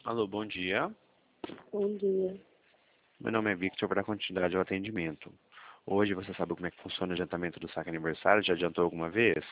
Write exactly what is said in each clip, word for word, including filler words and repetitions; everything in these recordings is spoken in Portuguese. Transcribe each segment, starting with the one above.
Alô, bom dia. Bom dia. Meu nome é Victor, para continuidade ao atendimento. Hoje você sabe como é que funciona o adiantamento do saque aniversário? Já adiantou alguma vez?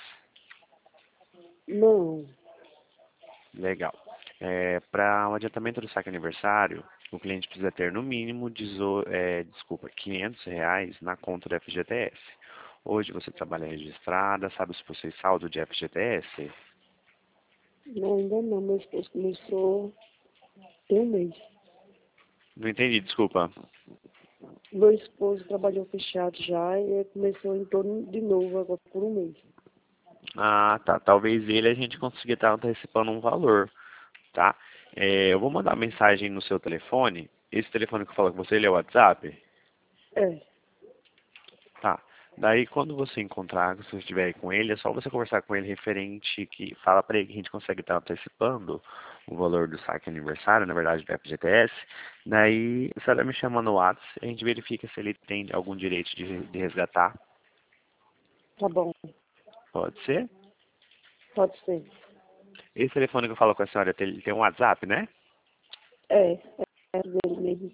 Não, Legal. É, para o adiantamento do saque aniversário, o cliente precisa ter no mínimo dezo- é, desculpa, quinhentos reais na conta do F G T S. Hoje você trabalha registrada, sabe se possui saldo de F G T S? não, ainda não. Meu esposo começou tem um mês. Não entendi, desculpa. Meu esposo trabalhou fechado já e ele começou em torno de novo agora por um mês. Ah, tá. Talvez ele a gente consiga estar antecipando um valor, tá? É, eu vou mandar uma mensagem no seu telefone. Esse telefone que eu falo com você, ele é o WhatsApp? É, Tá. Daí quando você encontrar, se você estiver aí com ele, é só você conversar com ele referente que fala pra ele que a gente consegue estar antecipando o valor do saque aniversário, na verdade do F G T S. Daí você vai me chamar no WhatsApp, a gente verifica se ele tem algum direito de, de resgatar. tá bom. Pode ser? Pode ser. Esse telefone que eu falo com a senhora, ele tem um WhatsApp, né? É, é dele mesmo.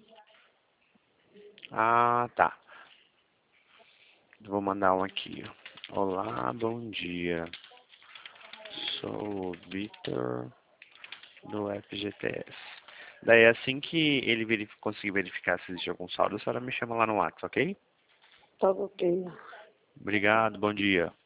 Ah, tá. Vou mandar um aqui. Olá, bom dia. Sou o Victor do F G T S. Daí assim que ele verif conseguir verificar se existe algum saldo, a senhora me chama lá no WhatsApp, ok? Tá ok. Obrigado, bom dia.